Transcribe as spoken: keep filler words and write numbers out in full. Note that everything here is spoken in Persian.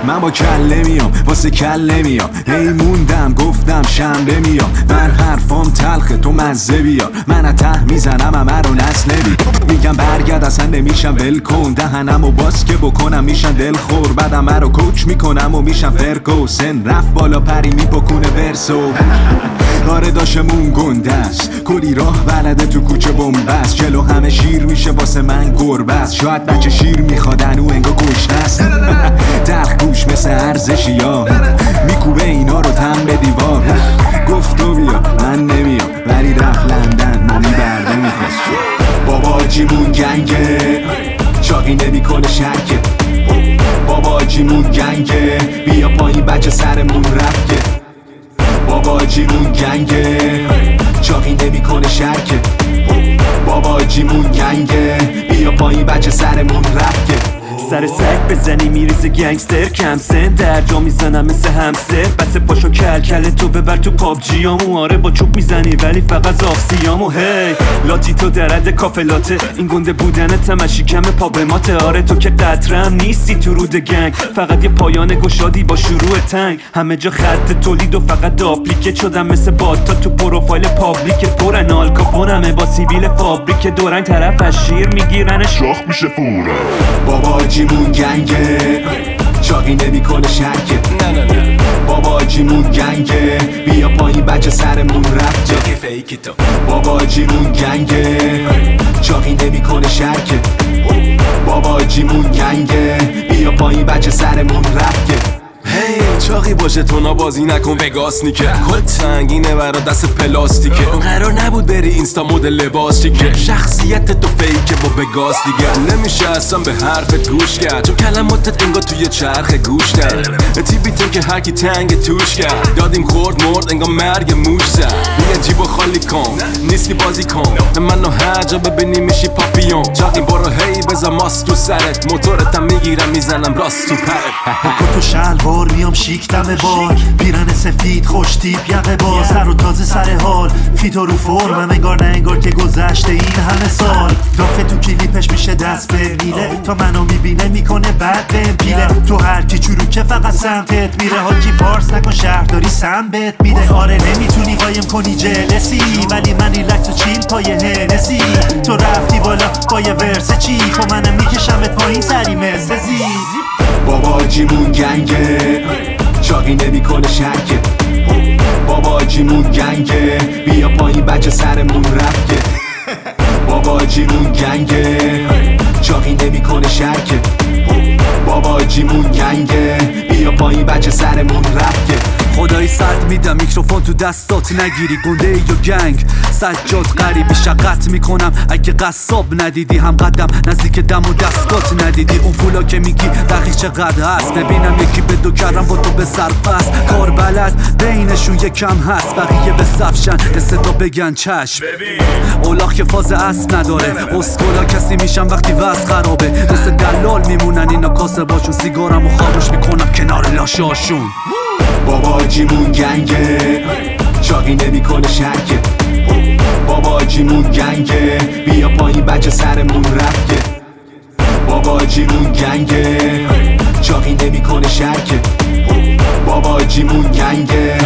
من با کله میام واسه کله میام هی موندم گفتم شنبه میام من حرفام تلخه تو مزه بیار من از ته میزنم همه رو نسل نبی میگم برگرد اصلا نمیشم ول کن دهنم و باز که بکنم میشن دل خور بعدم من رو کوچ میکنم و میشم فرکو سن رفت بالا پری میپکونه ورسو آره داشمون گنده است کلی راه بلده تو کوچه بنبست جلو همه شیر میشه واسه من گربه است شاید بچه شیر میخوادن و انگا گشنه است تلخ گوش مثل ارزشی ها میکوبه اینا رو تن به دیوار گفت تو بیا من نمیام ولی رفت لندن مامی برده میخواست بابا جیمون گنگه چاقی نمیکنه شرکه بابا جیمون گنگه بیا پایین بچه سرمون رفته بابا جیمون گنگه چاقی نمیکنه شرکه بابا جیمون گنگه بیا پایین بچه سرمون رفته سر سگ بزنی میریزه گنگستر کم سن در جا میزنم مثل همستر بس پاشو کل کل تو ببر تو پابجیامو آره با چوب میزنی ولی فقط زاغسیامو هی لاتی تو درد کافلاته این گنده بودنت همشی کم پابماته آره تو که قطرم نیستی تو رود گنگ فقط یه پایان گشادی با شروع تنگ همه جا خط تولید و فقط داپلیکت شدم مثل باتا تو پروفایل پابلیک پرن آلکاپونمه با سیبیل فابریک دورنگ طرف از شیر میگیرن شاخ میشه فورا بابا جیمون گنگه چاقی نمیکنه شرکه بابا جیمون گنگه بیا پایین بچه سرمون رفته بابا جیمون گنگه چاقی نمیکنه شرکه بابا جیمون گنگه بیا پایین بچه سرمون رفته هی چاقی باشه تونا بازی نکن وگاس نیکه کل سنگینه برا دست پلاستیکه قرار نبود بری اینستا مدل لباس چیکه شخصیت تو فیکه با بگاس دیگه نمیشه اصلا به حرفت گوش کرد چون کلماتت انگار توی چرخ گوش دار تیبیتون که هرکی تنگ توش کرد دادیم خورد مرد انگار مرگ موش زد میگن جیبو خالی کن نیستی بازی کن منو هر جا ببینی میشی پاپیون چاقی برو هی بزا ماست تو سرت موتورتم میگیرم میزنم راست تو پرت تو شلوار میام شیک دمه بار پیرن سفید خوش تیپ یقه باز سر و تازه سر حال فیتو رو فرمم انگار نه انگار که گذشته این همه سال دافه تو کلیپش میشه دست به میله تا منو میبینه میکنه بعد بهم پیله تو هر کی چورو که فقط سمتت میره حاجی پارس نکن شهرداری سم بهت میده آره نمیتونی قایم کنی جلسی ولی من ریلکس و چیل پای هنسی تو رفتی بالا با یه ورس چی خب منم میکشمت پایین سری مثل زیزی بابا جیمون گنگه چاقی نمیکنه شرکه بابا جیمون گنگه بیا پایین بچه سرمون رفته بابا جیمون گنگه چاقی نمیکنه شرکه بابا جیمون گنگه بیا پایین بچه سرمون رفته خدایی صد میدم میکروفون تو دستات نگیری گنده ای و گنگ سجاد غریبی شقت میکنم اگه قصاب ندیدی هم قدم نزدیک دم و دستات ندیدی اون پولا که میگی دقیق چقدر هست ببینم یکی به دو کردم با تو به صرف کار بلد بینشون یکم هست بقیه به صفشن استدا بگن چشم اولاخ که فاز اصل نداره اسکولا کسی میشن وقتی وز خرابه مثل دلال میمونن اینا کاسه باشون سیگارم و خاموش میکنم کنار لاشاشون بابا جیمون گنگه چاقی نمیکنه شرکه بابا جیمون گنگه بیا پایین بچه سرمون رفته بابا جیمون گنگه چاقی نمیکنه شرکه بابا جیمون گنگه